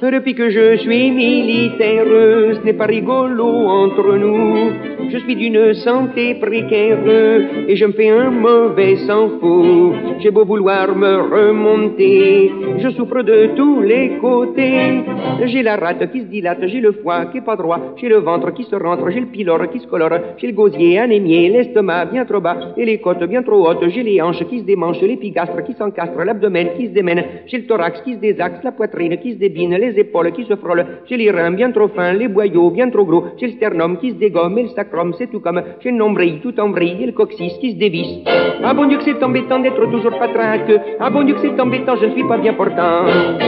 Depuis que je suis militaire, ce n'est pas rigolo entre nous. Je suis d'une santé précaire et je me fais un mauvais sang fou. J'ai beau vouloir me remonter, je souffre de tous les côtés. J'ai la rate qui se dilate, j'ai le foie qui est pas droit, j'ai le ventre qui se rentre, j'ai le pylore qui se colore, j'ai le gosier anémié, l'estomac bien trop bas et les côtes bien trop hautes, j'ai les hanches qui se démanchent, l'épigastre qui s'encastre, l'abdomen qui se démène, j'ai le thorax qui se désaxe, la poitrine qui se débine, les épaules qui se frôlent, j'ai les reins bien trop fins, les boyaux bien trop gros, j'ai le sternum qui se dégomme et le sacrum c'est tout comme, j'ai le nombril tout en vrille et le coccyx qui se dévisse. Ah bon Dieu que c'est embêtant d'être toujours patraque, ah bon Dieu que c'est embêtant, je ne suis pas bien portant.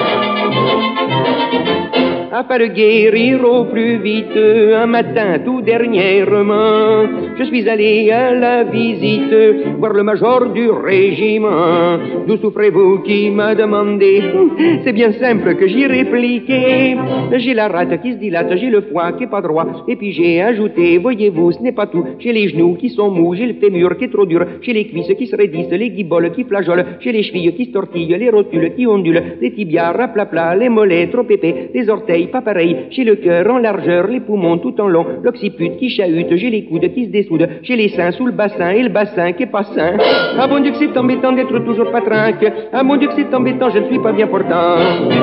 Afin de guérir au plus vite, un matin tout dernièrement, je suis allé à la visite, voir le major du régiment. D'où souffrez-vous qui m'a demandé? C'est bien simple que j'y répliqué. J'ai la rate qui se dilate, j'ai le foie qui est pas droit, et puis j'ai ajouté, voyez-vous, ce n'est pas tout. J'ai les genoux qui sont mous, j'ai le fémur qui est trop dur, j'ai les cuisses qui se raidissent, les guiboles qui flageolent, j'ai les chevilles qui se tortillent, les rotules qui ondulent, les tibias raplapla, les mollets trop épais, les orteils pas pareil, j'ai le cœur en largeur, les poumons tout en long, l'occiput qui chahute, j'ai les coudes qui se dessoudent, j'ai les seins sous le bassin et le bassin qui est pas sain. Ah bon Dieu que c'est embêtant d'être toujours patrinque, ah mon Dieu que c'est embêtant, je ne suis pas bien portant.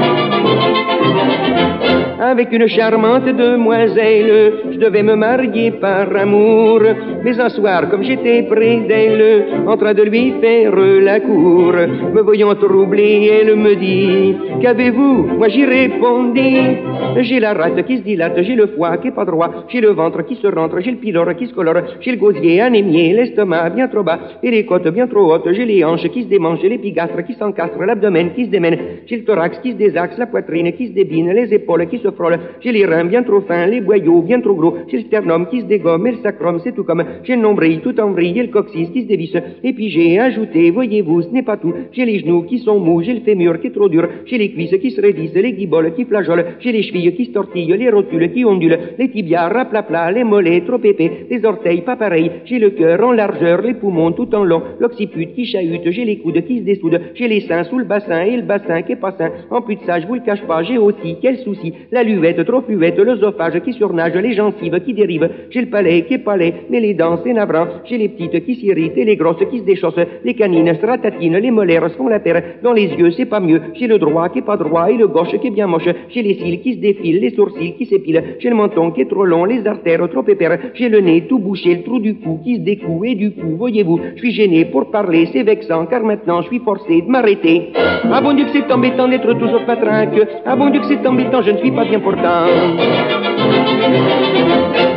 Avec une charmante demoiselle, je devais me marier par amour, mais un soir, comme j'étais près d'elle, en train de lui faire la cour, me voyant troublé, elle me dit, qu'avez-vous? Moi j'y répondis, j'ai la rate qui se dilate, j'ai le foie qui est pas droit, j'ai le ventre qui se rentre, j'ai le pylore qui se colore, j'ai le gosier anémié, l'estomac bien trop bas et les côtes bien trop hautes, j'ai les hanches qui se démangent, j'ai l'épigastre qui s'encastre, l'abdomen qui se démène, j'ai le thorax qui se désaxe, la poitrine qui se débine, les épaules qui se frôlent, j'ai les reins bien trop fins, les boyaux bien trop gros, j'ai le sternum qui se dégomme et le sacrum c'est tout comme, j'ai le nombril tout en vrille et le coccyx qui se dévisse, et puis j'ai ajouté, voyez-vous, ce n'est pas tout, j'ai les genoux qui sont mous, j'ai le fémur qui est trop dur, j'ai les cuisses qui se raidissent, les guiboles qui flageolent, j'ai les chevilles qui se tortillent, les rotules qui ondulent, les tibias raplapla, les mollets trop épais, les orteils pas pareils, j'ai le cœur en largeur, les poumons tout en long, l'occiput qui chahute, j'ai les coudes qui se dessoudent, j'ai les seins sous le bassin et le bassin qui est pas sain, en plus de ça, je vous le cache pas, j'ai aussi, quel souci, la luvette trop fluette, l'œsophage qui surnage, les gencives qui dérivent, j'ai le palais qui est palais, mais les dents c'est navrant, j'ai les petites qui s'irritent et les grosses qui se déchaussent, les canines se ratatinent, les molaires se font la paire, dans les yeux c'est pas mieux, j'ai le droit qui est pas droit et le gauche qui est bien moche, j'ai les cils qui se défilent, les sourcils qui s'épilent, j'ai le menton qui est trop long, les artères trop épères, j'ai le nez tout bouché, le trou du cou qui se découe et du coup, voyez-vous, je suis gêné pour parler, c'est vexant car maintenant je suis forcé de m'arrêter. Ah bon Dieu que c'est embêtant d'être toujours patrinque, ah bon Dieu que c'est embêtant, je ne suis pas bien portant.